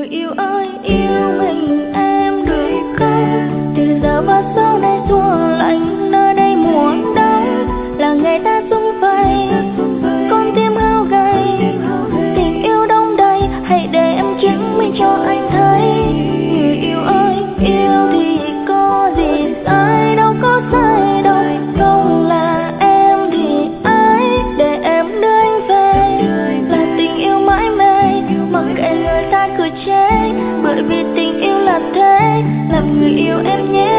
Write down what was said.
Người yêu ơi yêu mình em được không? Từ giờ và sau này xuồng lạnh nơi đây mùa đông, là ngày ta sum vầy con tim hao gầy. Tình yêu đông đầy hãy để em chứng minh cho anh thấy. Người yêu ơi yêu thì có gì sai, đâu có sai đâu. Không là em thì ai để em đưa anh về? Là tình yêu mãi mê mặc kệ người ta cười chế, bởi vì tình yêu là thế. Làm người yêu em nhé.